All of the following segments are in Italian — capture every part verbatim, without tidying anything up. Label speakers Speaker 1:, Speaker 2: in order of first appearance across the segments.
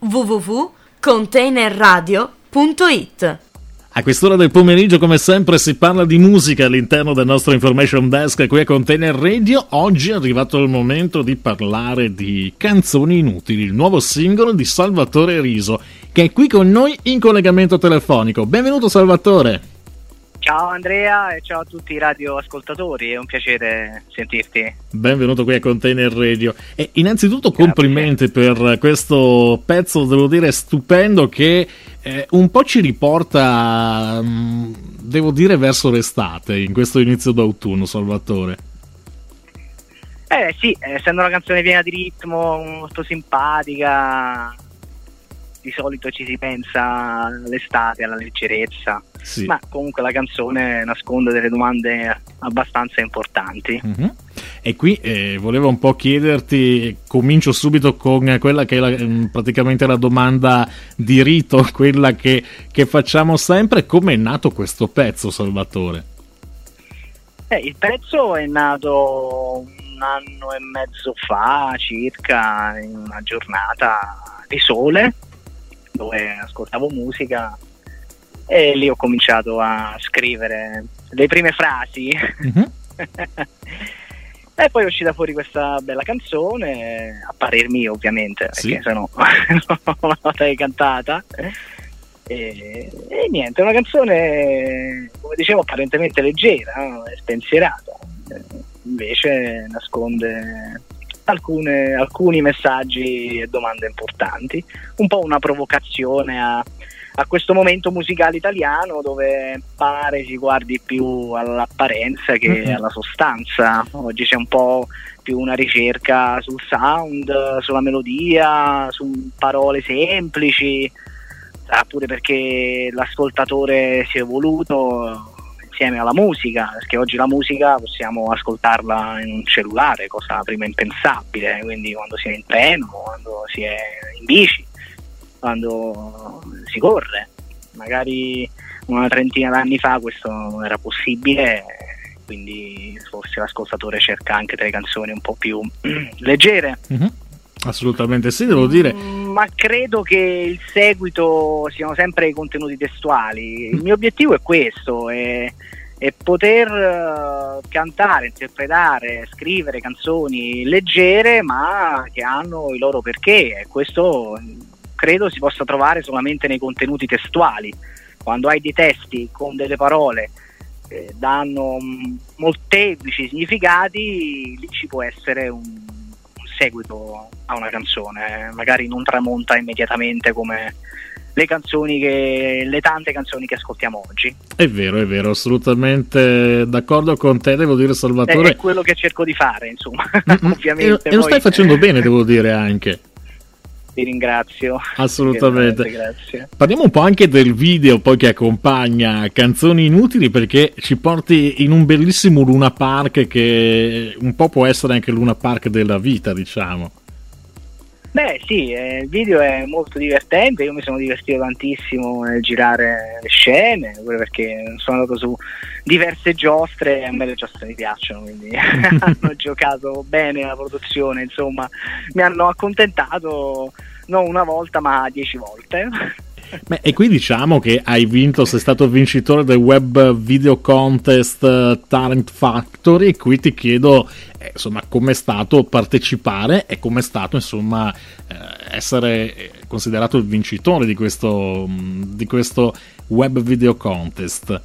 Speaker 1: w w w punto container radio punto i t.
Speaker 2: A quest'ora del pomeriggio, come sempre, si parla di musica all'interno del nostro Information Desk qui a Container Radio. Oggi è arrivato il momento di parlare di Canzoni Inutili, il nuovo singolo di Salvatore Riso, che è qui con noi in collegamento telefonico. Benvenuto Salvatore!
Speaker 3: Ciao Andrea e ciao a tutti i radioascoltatori, è un piacere sentirti.
Speaker 2: Benvenuto qui a Container Radio. E innanzitutto complimenti per questo pezzo, devo dire, stupendo, che eh, un po' ci riporta, mh, devo dire, verso l'estate, in questo inizio d'autunno, Salvatore.
Speaker 3: Eh sì, essendo una canzone piena di ritmo, molto simpatica, di solito ci si pensa all'estate, alla leggerezza, sì. Ma comunque la canzone nasconde delle domande abbastanza importanti.
Speaker 2: Mm-hmm. E qui eh, volevo un po' chiederti, comincio subito con quella che è la, praticamente la domanda di rito, quella che, che facciamo sempre: come è nato questo pezzo, Salvatore?
Speaker 3: Eh, il pezzo è nato un anno e mezzo fa circa, in una giornata di sole, dove ascoltavo musica e lì ho cominciato a scrivere le prime frasi. Mm-hmm. E poi è uscita fuori questa bella canzone, a parer mio ovviamente, sì, perché sennò non l'avrei cantata. E, e niente, è una canzone, come dicevo, apparentemente leggera, no? E spensierata, invece nasconde Alcune, alcuni messaggi e domande importanti, un po' una provocazione a, a questo momento musicale italiano dove pare si guardi più all'apparenza che mm-hmm. alla sostanza. Oggi c'è un po' più una ricerca sul sound, sulla melodia, su parole semplici, ah, pure perché l'ascoltatore si è evoluto insieme alla musica, perché oggi la musica possiamo ascoltarla in un cellulare, cosa prima impensabile, quindi quando si è in treno, quando si è in bici, quando si corre. Magari una trentina d'anni fa questo non era possibile, quindi forse l'ascoltatore cerca anche delle canzoni un po' più leggere.
Speaker 2: Mm-hmm. Assolutamente sì, devo dire.
Speaker 3: Ma credo che il seguito siano sempre i contenuti testuali. Il mio obiettivo è questo, è, è poter uh, cantare, interpretare, scrivere canzoni leggere ma che hanno i loro perché, e questo credo si possa trovare solamente nei contenuti testuali. Quando hai dei testi con delle parole che danno um, molteplici significati, lì ci può essere un seguito a una canzone, magari non tramonta immediatamente come le canzoni che le tante canzoni che ascoltiamo oggi.
Speaker 2: È vero, è vero, assolutamente d'accordo con te, devo dire, Salvatore.
Speaker 3: È, è quello che cerco di fare, insomma. Ovviamente.
Speaker 2: E, e lo stai facendo bene, devo dire, anche.
Speaker 3: Ti ringrazio.
Speaker 2: Assolutamente.
Speaker 3: Grazie.
Speaker 2: Parliamo un po' anche del video poi che accompagna Canzoni Inutili, perché ci porti in un bellissimo Luna Park che un po' può essere anche Luna Park della vita, diciamo.
Speaker 3: Beh sì, eh, il video è molto divertente, io mi sono divertito tantissimo nel girare le scene, pure perché sono andato su diverse giostre e a me le giostre mi piacciono, quindi hanno giocato bene la produzione, insomma mi hanno accontentato non una volta ma dieci volte.
Speaker 2: Beh, e qui diciamo che hai vinto, sei stato vincitore del Web Video Contest Talent Factory, e qui ti chiedo eh, insomma com'è stato partecipare e com'è stato insomma eh, essere considerato il vincitore di questo, di questo Web Video Contest.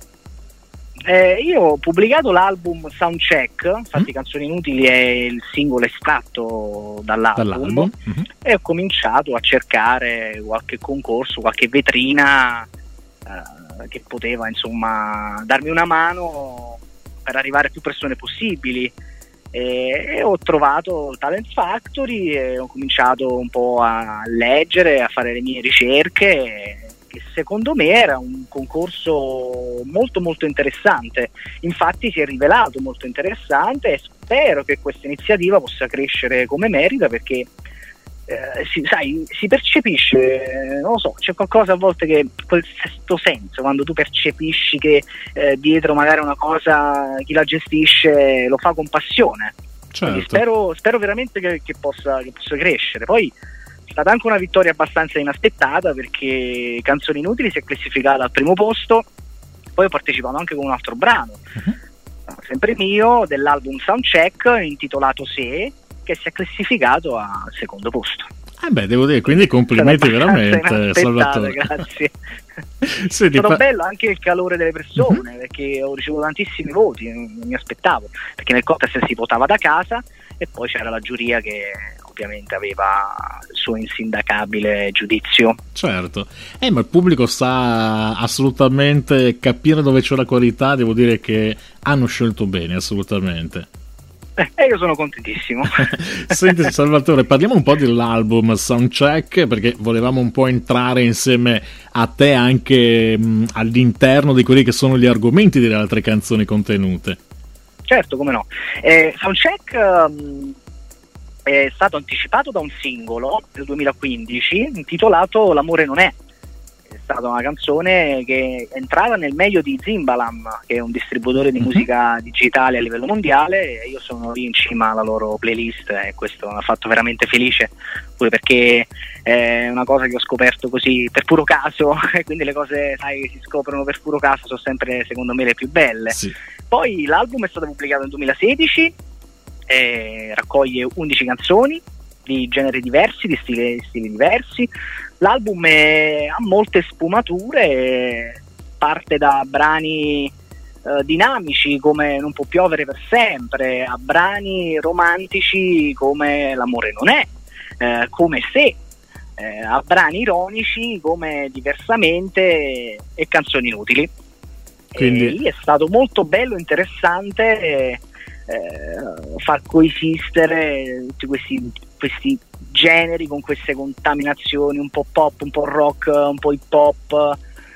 Speaker 3: Eh, io ho pubblicato l'album Soundcheck, infatti mm. Canzoni Inutili è il singolo estratto dall'album, dall'album. Mm-hmm. E ho cominciato a cercare qualche concorso, qualche vetrina eh, che poteva insomma darmi una mano per arrivare a più persone possibili, e, e ho trovato il Talent Factory e ho cominciato un po' a leggere, a fare le mie ricerche, che secondo me era un concorso molto molto interessante. Infatti si è rivelato molto interessante e spero che questa iniziativa possa crescere come merita, perché eh, si, sai, si percepisce, non lo so, c'è qualcosa a volte che, quel sesto senso, quando tu percepisci che eh, dietro magari una cosa chi la gestisce lo fa con passione.
Speaker 2: Certo.
Speaker 3: Quindi spero, spero veramente che, che, possa, che possa crescere. Poi È stata anche una vittoria abbastanza inaspettata, perché Canzoni Inutili si è classificata al primo posto, poi ho partecipato anche con un altro brano, uh-huh. sempre mio, dell'album Soundcheck, intitolato Se, che si è classificato al secondo posto.
Speaker 2: Eh beh, devo dire, quindi complimenti veramente, Salvatore.
Speaker 3: Grazie.
Speaker 2: Senti,
Speaker 3: è stato
Speaker 2: fa...
Speaker 3: bello anche il calore delle persone,
Speaker 2: uh-huh.
Speaker 3: perché ho ricevuto tantissimi voti, non mi aspettavo, perché nel contest si votava da casa e poi c'era la giuria che ovviamente aveva il suo insindacabile giudizio.
Speaker 2: Certo, eh, ma il pubblico sa assolutamente capire dove c'è la qualità, devo dire che hanno scelto bene, assolutamente.
Speaker 3: E eh, io sono contentissimo.
Speaker 2: Senti Salvatore, parliamo un po' dell'album Soundcheck, perché volevamo un po' entrare insieme a te anche mh, all'interno di quelli che sono gli argomenti delle altre canzoni contenute.
Speaker 3: Certo, come no. Eh, Soundcheck um, è stato anticipato da un singolo del duemilaquindici intitolato L'amore non è. È stata una canzone che entrava nel meglio di Zimbalam, che è un distributore di musica digitale a livello mondiale, e io sono lì in cima alla loro playlist, e questo mi ha fatto veramente felice, pure perché è una cosa che ho scoperto così per puro caso, e quindi le cose, sai, che si scoprono per puro caso sono sempre, secondo me, le più belle.
Speaker 2: Sì.
Speaker 3: Poi l'album è stato pubblicato nel duemilasedici, eh, raccoglie undici canzoni di generi diversi, di stili, di stili diversi. L'album è, ha molte sfumature, parte da brani eh, dinamici come Non può piovere per sempre, a brani romantici come L'amore non è, eh, come Se, eh, a brani ironici come Diversamente e Canzoni Inutili. Quindi e lì è stato molto bello, interessante eh, far coesistere tutti questi, questi generi con queste contaminazioni un po' pop, un po' rock, un po' hip hop,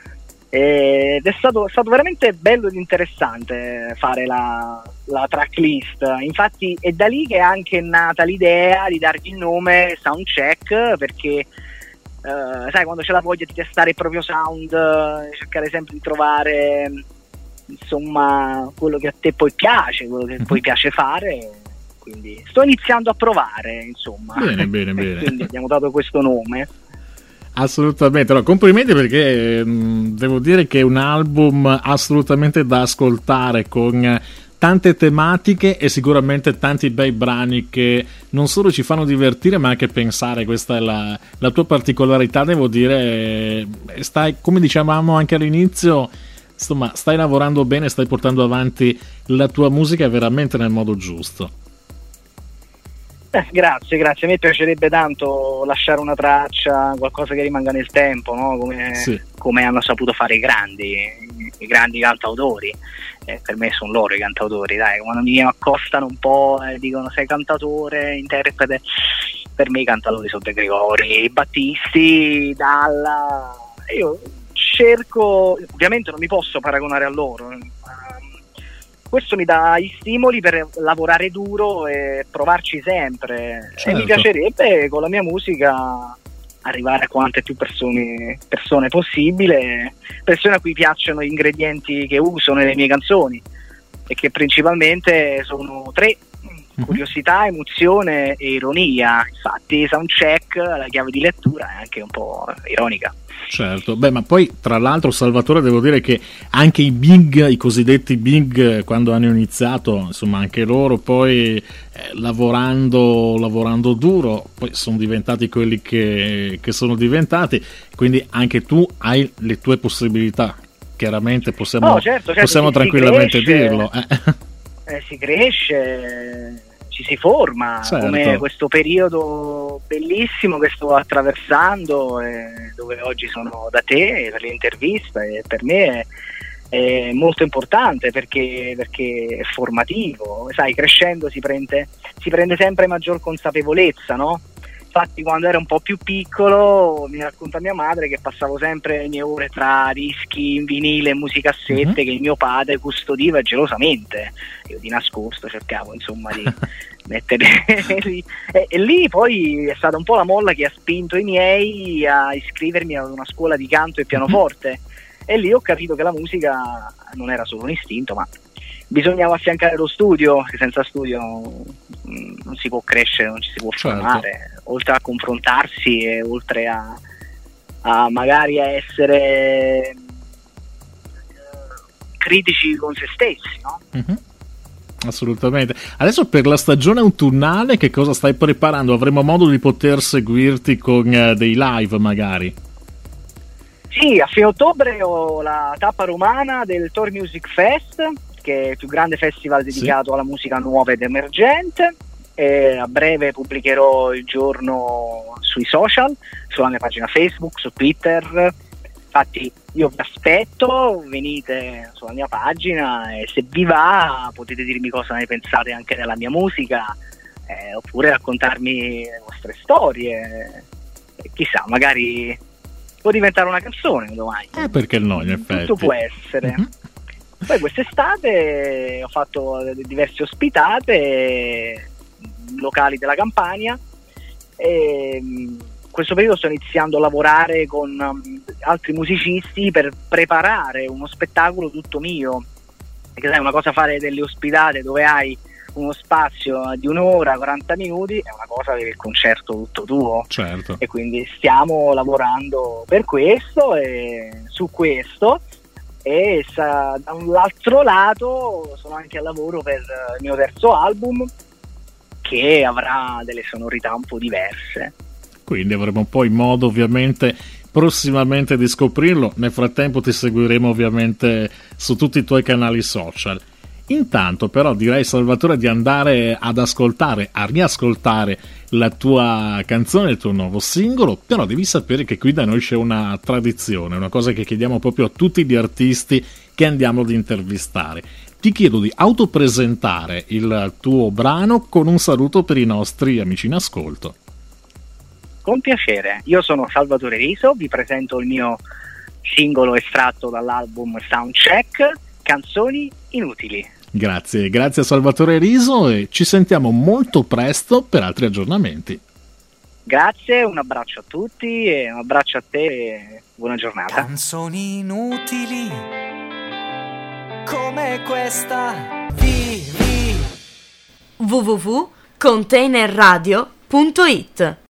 Speaker 3: ed è stato, è stato veramente bello ed interessante fare la, la tracklist. Infatti è da lì che è anche nata l'idea di dargli il nome Soundcheck, perché Uh, sai, quando c'è la voglia di testare il proprio sound, uh, cercare sempre di trovare insomma quello che a te poi piace, quello che poi piace fare, quindi sto iniziando a provare, insomma.
Speaker 2: Bene, bene, bene.
Speaker 3: Quindi abbiamo dato questo nome.
Speaker 2: Assolutamente, allora, complimenti, perché mh, devo dire che è un album assolutamente da ascoltare, con tante tematiche e sicuramente tanti bei brani che non solo ci fanno divertire ma anche pensare. Questa è la, la tua particolarità, devo dire. Stai, come dicevamo anche all'inizio, insomma, stai lavorando bene, stai portando avanti la tua musica veramente nel modo giusto.
Speaker 3: Eh, grazie, grazie. A me piacerebbe tanto lasciare una traccia, qualcosa che rimanga nel tempo, no? Come, sì. come hanno saputo fare i grandi, i grandi cantautori. Eh, per me sono loro i cantautori, dai. Quando mi accostano un po' e dicono sei cantatore, interprete, per me i cantatori sono De Gregori, Battisti, Dalla. Io cerco, ovviamente non mi posso paragonare a loro, questo mi dà gli stimoli per lavorare duro e provarci sempre. Certo. E mi piacerebbe con la mia musica arrivare a quante più persone, persone possibile, persone a cui piacciono gli ingredienti che uso nelle mie canzoni, e che principalmente sono tre: curiosità, emozione e ironia. Infatti Soundcheck, la chiave di lettura, è anche un po' ironica.
Speaker 2: Certo, beh, ma poi tra l'altro, Salvatore, devo dire che anche i big, i cosiddetti big, quando hanno iniziato, insomma, anche loro poi eh, lavorando lavorando duro, poi sono diventati quelli che, che sono diventati, quindi anche tu hai le tue possibilità, chiaramente possiamo,
Speaker 3: no, certo, certo,
Speaker 2: possiamo
Speaker 3: si,
Speaker 2: tranquillamente
Speaker 3: si cresce,
Speaker 2: dirlo. Eh.
Speaker 3: Eh, si cresce, ci si forma, certo. Come questo periodo bellissimo che sto attraversando, eh, dove oggi sono da te per l'intervista, e per me è, è molto importante perché, perché è formativo. Sai, crescendo si prende, si prende sempre maggior consapevolezza, no? Infatti quando ero un po' più piccolo mi racconta mia madre che passavo sempre le mie ore tra dischi in vinile e musicassette uh-huh. che il mio padre custodiva gelosamente. Io di nascosto cercavo insomma di mettere lì. E, e lì poi è stata un po' la molla che ha spinto i miei a iscrivermi ad una scuola di canto e pianoforte, uh-huh. e lì ho capito che la musica non era solo un istinto, ma bisognava affiancare lo studio, che senza studio mh, non si può crescere, non ci si può
Speaker 2: Certo.
Speaker 3: formare, oltre a confrontarsi e oltre a, a magari a essere eh, critici con se stessi, no?
Speaker 2: Mhm. Assolutamente. Adesso per la stagione autunnale che cosa stai preparando? Avremo modo di poter seguirti con eh, dei live magari?
Speaker 3: Sì, a fine ottobre ho la tappa romana del Tor Music Fest, che è il più grande festival dedicato
Speaker 2: Sì.
Speaker 3: alla musica nuova ed emergente, e a breve pubblicherò il giorno sui social, sulla mia pagina Facebook, su Twitter. Infatti io vi aspetto, venite sulla mia pagina e se vi va potete dirmi cosa ne pensate anche della mia musica, eh, oppure raccontarmi le vostre storie, e chissà, magari può diventare una canzone domani.
Speaker 2: Eh, perché no, in effetti.
Speaker 3: Tutto può essere.
Speaker 2: Mhm.
Speaker 3: Poi quest'estate ho fatto diverse ospitate locali della Campania e in questo periodo sto iniziando a lavorare con um, altri musicisti per preparare uno spettacolo tutto mio, perché sai, una cosa fare delle ospitate dove hai uno spazio di un'ora, quaranta minuti, è una cosa avere il concerto tutto tuo.
Speaker 2: Certo.
Speaker 3: E quindi stiamo lavorando per questo e su questo, e sa, da un altro lato sono anche al lavoro per il mio terzo album, che avrà delle sonorità un po' diverse.
Speaker 2: Quindi avremo poi modo ovviamente prossimamente di scoprirlo. Nel frattempo ti seguiremo ovviamente su tutti i tuoi canali social. Intanto però direi, Salvatore, di andare ad ascoltare, a riascoltare la tua canzone, il tuo nuovo singolo. Però devi sapere che qui da noi c'è una tradizione, una cosa che chiediamo proprio a tutti gli artisti che andiamo ad intervistare. Ti chiedo di autopresentare il tuo brano con un saluto per i nostri amici in ascolto.
Speaker 3: Con piacere, io sono Salvatore Riso, vi presento il mio singolo estratto dall'album Soundcheck, Canzoni Inutili.
Speaker 2: Grazie, grazie a Salvatore Riso e ci sentiamo molto presto per altri aggiornamenti.
Speaker 3: Grazie, un abbraccio a tutti e un abbraccio a te e buona giornata.
Speaker 4: Canzoni inutili come questa, vivi.
Speaker 1: w w w punto container radio punto it